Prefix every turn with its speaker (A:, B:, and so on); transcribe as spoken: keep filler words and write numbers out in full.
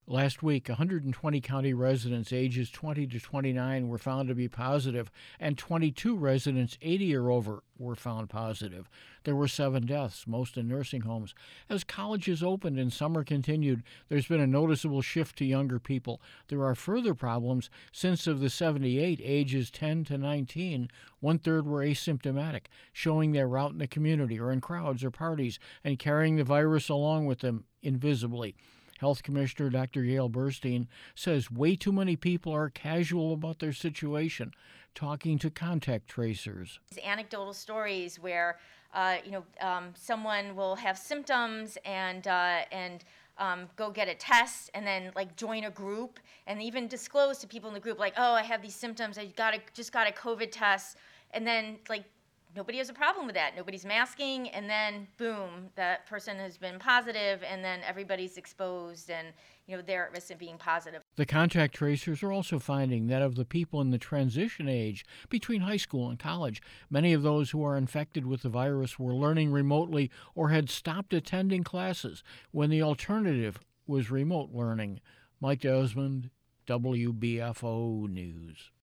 A: Last week, one hundred twenty county residents ages twenty to twenty-nine were found to be positive, and twenty-two residents eighty or over were found positive. There were seven deaths, most in nursing homes. As colleges opened and summer continued, there's been a noticeable shift to younger people. There are further problems since of the seventy-eight ages ten to nineteen, one-third were asymptomatic, showing they were out in the community or in crowds or parties and carrying the virus along with them invisibly. Health Commissioner Doctor Gail Burstein says way too many people are casual about their situation, talking to contact tracers.
B: Anecdotal stories where, uh, you know, um, someone will have symptoms and uh, and um, go get a test and then like join a group and even disclose to people in the group like, oh, I have these symptoms. I got a, just got a COVID test, and then like. Nobody has a problem with that. Nobody's masking, and then boom, that person has been positive, and then everybody's exposed, and you know they're at risk of being positive.
A: The contact tracers are also finding that of the people in the transition age between high school and college, many of those who are infected with the virus were learning remotely or had stopped attending classes when the alternative was remote learning. Mike Desmond, W B F O News.